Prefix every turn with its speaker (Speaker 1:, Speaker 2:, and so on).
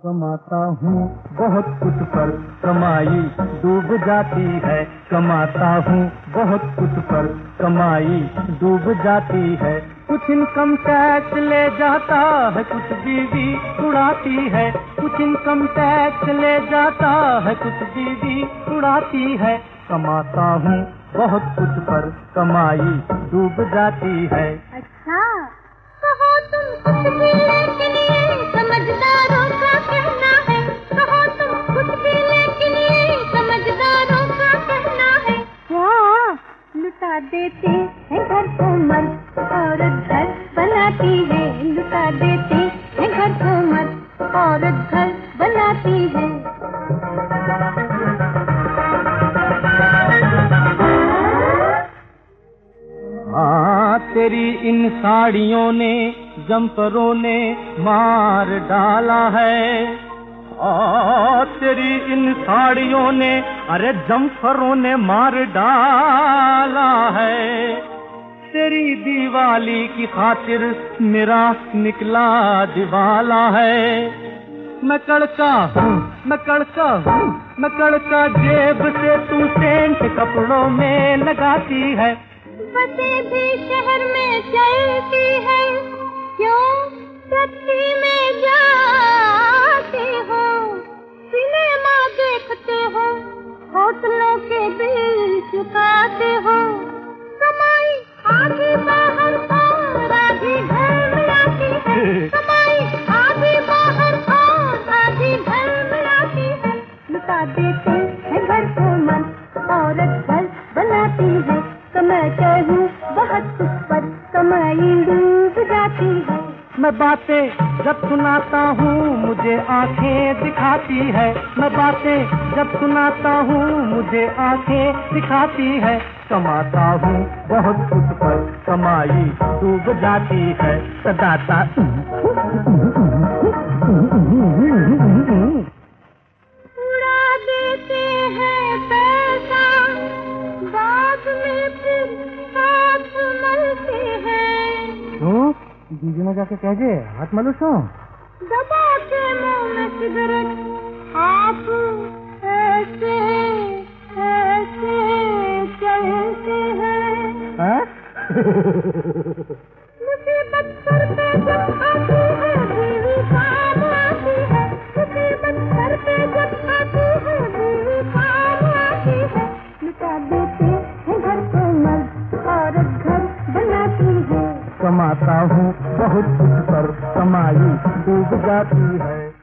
Speaker 1: कमाता हूँ बहुत कुछ पर कमाई डूब जाती है। कमाता हूँ बहुत कुछ पर कमाई डूब जाती है। कुछ इनकम टैक्स ले जाता है, कुछ बीवी उड़ाती है। कुछ इनकम टैक्स ले जाता है, कुछ बीवी उड़ाती है। कमाता हूँ बहुत कुछ पर कमाई डूब जाती है।
Speaker 2: अच्छा कहो तुम कुछ भी, लेकिन ये समझदारों का कहना है। कहो तुम कुछ भी, लेकिन ये समझदारों का कहना है। क्या लुटा देते हैं घर को मर्द, औरत घर बनाती है। लुटा देते हैं घर को मर्द, औरत घर बनाती है।
Speaker 1: तेरी इन साड़ियों ने जम्परों ने मार डाला है। तेरी इन साड़ियों ने अरे जम्परों ने मार डाला है। तेरी दिवाली की खातिर मेरा निकला दिवाला है। मैं कड़का हूँ, मैं कड़का हूँ, मैं कड़का जेब से तू सेंट कपड़ों में लगाती है।
Speaker 2: बसें भी शहर में चलती है, क्यों टैक्सी में जाते हो। सिनेमा देखते हो, होटलों के बिल चुकाते हो। कमाई आधी बाहर और आधी घर में आती है। कमाई आधी बाहर और आधी घर में आती है। लुटा देते हैं घर को मन, औरत घर बनाती है। कमाता हूँ बहुत कुछ पर कमाई डूब जाती है।
Speaker 1: मैं बातें जब सुनाता हूँ मुझे आंखें दिखाती है। मैं बातें जब सुनाता हूँ मुझे आंखें दिखाती है। कमाता हूँ बहुत कुछ पर कमाई डूब जाती है। सदाता
Speaker 2: उड़ा देते हैं पैसा, बाद में फिर हाथ मलते हैं।
Speaker 1: क्यों दीदी में जाके कह दे हाथ मलूसो।
Speaker 2: दबा के मुंह में सिगरेट आप ऐसे ऐसे चलते हैं। मुसीबत सर पे जब आती है बीवी काम आती है। मुसीबत सर पे जब आती है बीवी काम आती है। लुटा देते हैं घर को मर्द, औरत घर बनाती है।
Speaker 1: कमाता हूँ बहुत कुछ पर कमाई डूब जाती है।